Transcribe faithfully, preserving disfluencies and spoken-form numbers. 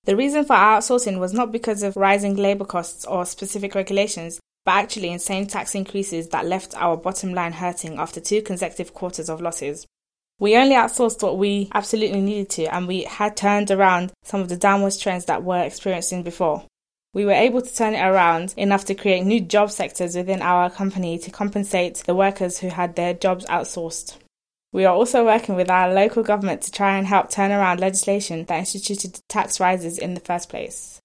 The reason for our outsourcing was not because of rising labour costs or specific regulations, but actually insane tax increases that left our bottom line hurting after two consecutive quarters of losses. We only outsourced what we absolutely needed to, and we had turned around some of the downwards trends that we're experiencing before. We were able to turn it around enough to create new job sectors within our company to compensate the workers who had their jobs outsourced. We are also working with our local government to try and help turn around legislation that instituted tax rises in the first place.